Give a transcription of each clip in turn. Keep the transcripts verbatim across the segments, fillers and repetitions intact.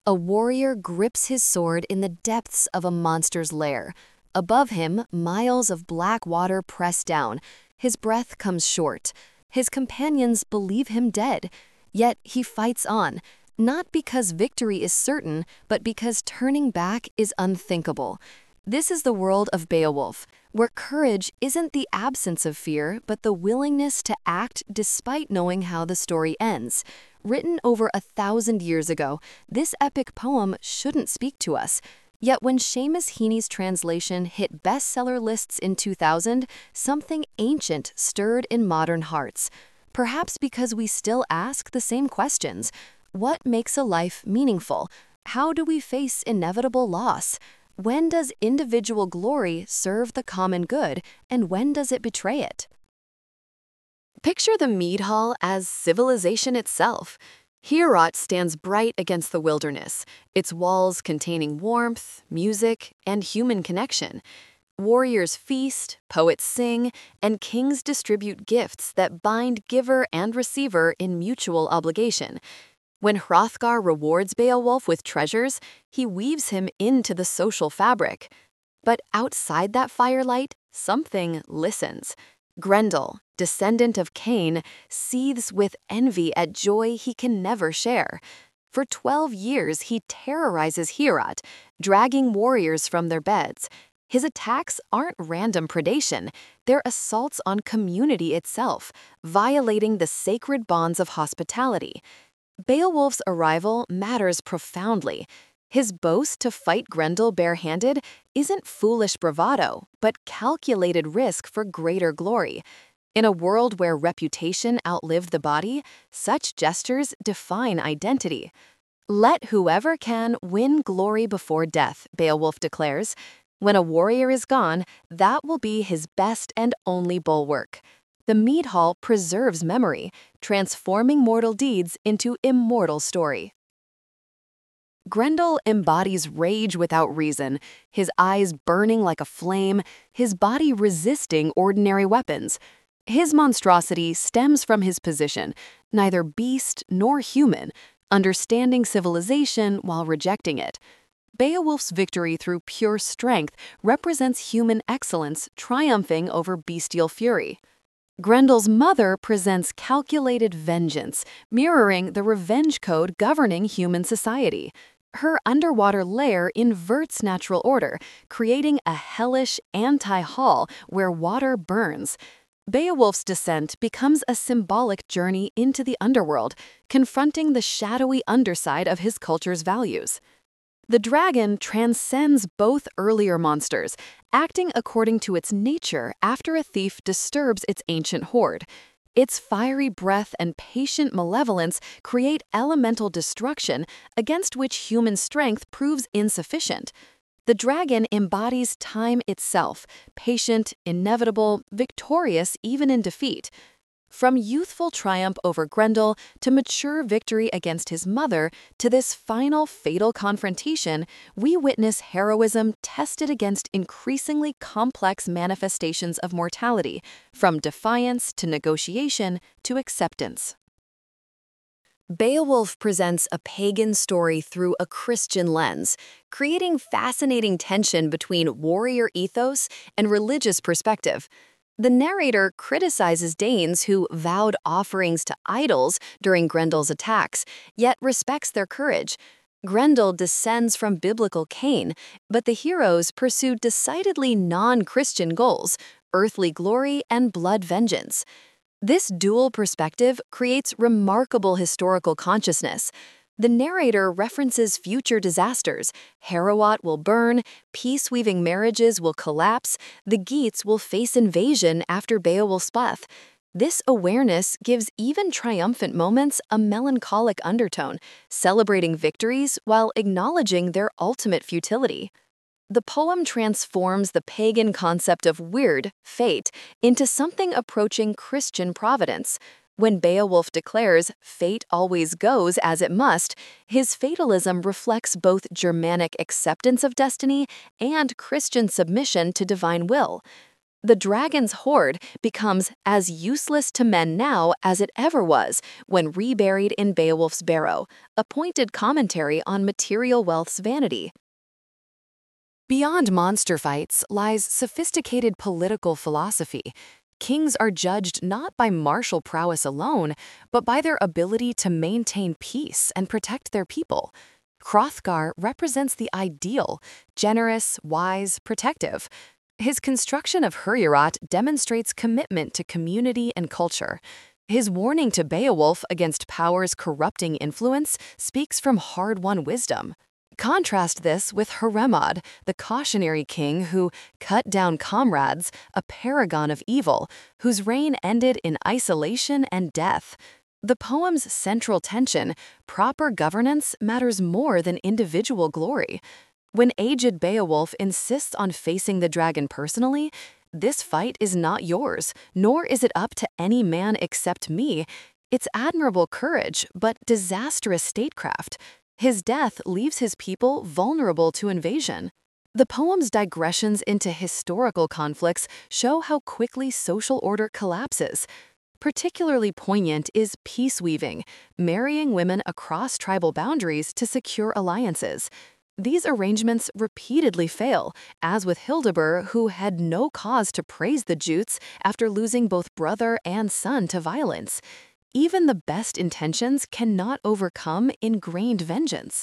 A warrior grips his sword in the depths of a monster's lair. Above him, miles of black water press down. His breath comes short. His companions believe him dead. Yet he fights on, not because victory is certain, but because turning back is unthinkable. This is the world of Beowulf, where courage isn't the absence of fear, but the willingness to act despite knowing how the story ends. Written over a thousand years ago, this epic poem shouldn't speak to us. Yet when Seamus Heaney's translation hit bestseller lists in two thousand, something ancient stirred in modern hearts. Perhaps because we still ask the same questions. What makes a life meaningful? How do we face inevitable loss? When does individual glory serve the common good, and when does it betray it? Picture the mead hall as civilization itself. Heorot stands bright against the wilderness, its walls containing warmth, music, and human connection. Warriors feast, poets sing, and kings distribute gifts that bind giver and receiver in mutual obligation. When Hrothgar rewards Beowulf with treasures, he weaves him into the social fabric. But outside that firelight, something listens. Grendel, descendant of Cain, seethes with envy at joy he can never share. For twelve years, he terrorizes Heorot, dragging warriors from their beds. His attacks aren't random predation, they're assaults on community itself, violating the sacred bonds of hospitality. Beowulf's arrival matters profoundly. His boast to fight Grendel barehanded isn't foolish bravado, but calculated risk for greater glory. In a world where reputation outlived the body, such gestures define identity. Let whoever can win glory before death, Beowulf declares. When a warrior is gone, that will be his best and only bulwark. The mead hall preserves memory, transforming mortal deeds into immortal story. Grendel embodies rage without reason, his eyes burning like a flame, his body resisting ordinary weapons. His monstrosity stems from his position, neither beast nor human, understanding civilization while rejecting it. Beowulf's victory through pure strength represents human excellence triumphing over bestial fury. Grendel's mother presents calculated vengeance, mirroring the revenge code governing human society. Her underwater lair inverts natural order, creating a hellish anti-hall where water burns. Beowulf's descent becomes a symbolic journey into the underworld, confronting the shadowy underside of his culture's values. The dragon transcends both earlier monsters, acting according to its nature after a thief disturbs its ancient hoard. Its fiery breath and patient malevolence create elemental destruction against which human strength proves insufficient. The dragon embodies time itself, patient, inevitable, victorious even in defeat. From youthful triumph over Grendel to mature victory against his mother to this final fatal confrontation, we witness heroism tested against increasingly complex manifestations of mortality, from defiance to negotiation to acceptance. Beowulf presents a pagan story through a Christian lens, creating fascinating tension between warrior ethos and religious perspective. The narrator criticizes Danes who vowed offerings to idols during Grendel's attacks, yet respects their courage. Grendel descends from biblical Cain, but the heroes pursue decidedly non-Christian goals, earthly glory and blood vengeance. This dual perspective creates remarkable historical consciousness. The narrator references future disasters. Heorot will burn, peace-weaving marriages will collapse, the Geats will face invasion after Beowulf's death. This awareness gives even triumphant moments a melancholic undertone, celebrating victories while acknowledging their ultimate futility. The poem transforms the pagan concept of weird, fate, into something approaching Christian providence. When Beowulf declares, "Fate always goes as it must," his fatalism reflects both Germanic acceptance of destiny and Christian submission to divine will. The dragon's hoard becomes as useless to men now as it ever was when reburied in Beowulf's barrow, a pointed commentary on material wealth's vanity. Beyond monster fights lies sophisticated political philosophy. Kings are judged not by martial prowess alone, but by their ability to maintain peace and protect their people. Hrothgar represents the ideal, generous, wise, protective. His construction of Hurriarat demonstrates commitment to community and culture. His warning to Beowulf against power's corrupting influence speaks from hard-won wisdom. Contrast this with Heremod, the cautionary king who cut down comrades, a paragon of evil, whose reign ended in isolation and death. The poem's central tension, proper governance, matters more than individual glory. When aged Beowulf insists on facing the dragon personally, this fight is not yours, nor is it up to any man except me. It's admirable courage, but disastrous statecraft. His death leaves his people vulnerable to invasion. The poem's digressions into historical conflicts show how quickly social order collapses. Particularly poignant is peace-weaving, marrying women across tribal boundaries to secure alliances. These arrangements repeatedly fail, as with Hildebur, who had no cause to praise the Jutes after losing both brother and son to violence. Even the best intentions cannot overcome ingrained vengeance.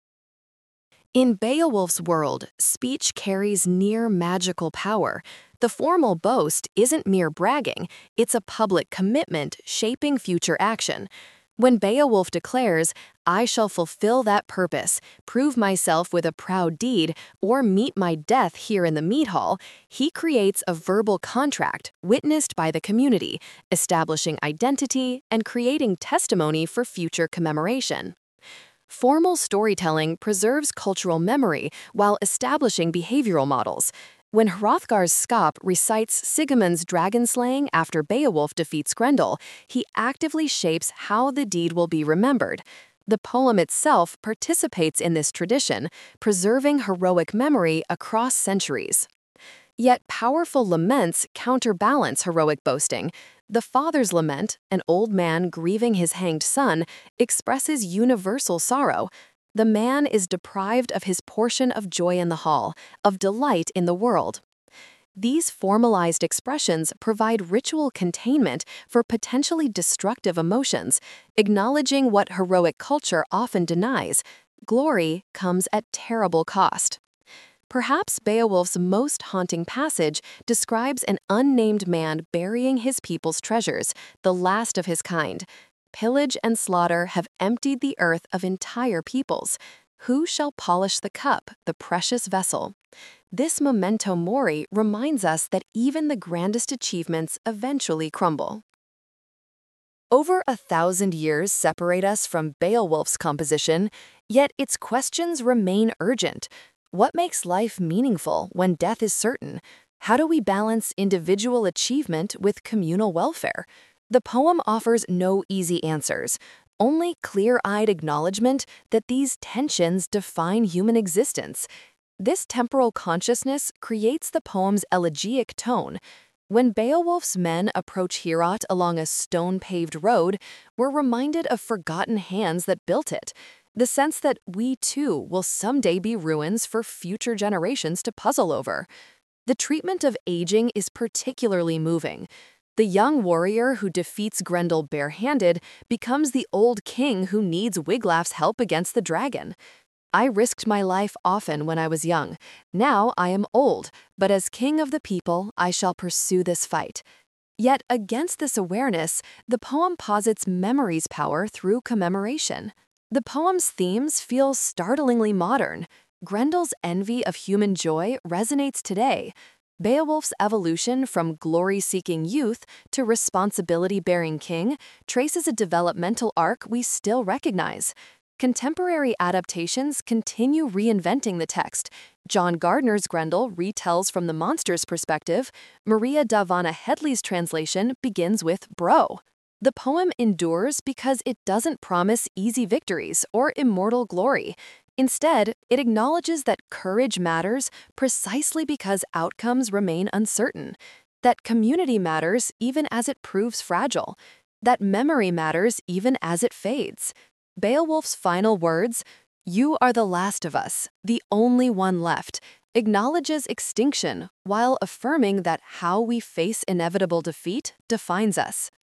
In Beowulf's world, speech carries near magical power. The formal boast isn't mere bragging, it's a public commitment shaping future action. When Beowulf declares, "I shall fulfill that purpose, prove myself with a proud deed, or meet my death here in the mead hall," he creates a verbal contract witnessed by the community, establishing identity and creating testimony for future commemoration. Formal storytelling preserves cultural memory while establishing behavioral models. When Hrothgar's Skop recites Sigemund's dragon slaying after Beowulf defeats Grendel, he actively shapes how the deed will be remembered. The poem itself participates in this tradition, preserving heroic memory across centuries. Yet powerful laments counterbalance heroic boasting. The Father's Lament, an old man grieving his hanged son, expresses universal sorrow. The man is deprived of his portion of joy in the hall, of delight in the world. These formalized expressions provide ritual containment for potentially destructive emotions, acknowledging what heroic culture often denies: glory comes at terrible cost. Perhaps Beowulf's most haunting passage describes an unnamed man burying his people's treasures, the last of his kind. Pillage and slaughter have emptied the earth of entire peoples. Who shall polish the cup, the precious vessel? This memento mori reminds us that even the grandest achievements eventually crumble. Over a thousand years separate us from Beowulf's composition, yet its questions remain urgent. What makes life meaningful when death is certain? How do we balance individual achievement with communal welfare? The poem offers no easy answers, only clear-eyed acknowledgement that these tensions define human existence. This temporal consciousness creates the poem's elegiac tone. When Beowulf's men approach Heorot along a stone-paved road, we're reminded of forgotten hands that built it, the sense that we too will someday be ruins for future generations to puzzle over. The treatment of aging is particularly moving. The young warrior who defeats Grendel barehanded becomes the old king who needs Wiglaf's help against the dragon. "I risked my life often when I was young. Now I am old, but as king of the people, I shall pursue this fight." Yet against this awareness, the poem posits memory's power through commemoration. The poem's themes feel startlingly modern. Grendel's envy of human joy resonates today. Beowulf's evolution from glory-seeking youth to responsibility-bearing king traces a developmental arc we still recognize. Contemporary adaptations continue reinventing the text. John Gardner's Grendel retells from the monster's perspective. Maria Dahvana Headley's translation begins with "bro." The poem endures because it doesn't promise easy victories or immortal glory. Instead, it acknowledges that courage matters precisely because outcomes remain uncertain. that community matters even as it proves fragile, that memory matters even as it fades. Beowulf's final words, "You are the last of us, the only one left," acknowledges extinction while affirming that how we face inevitable defeat defines us.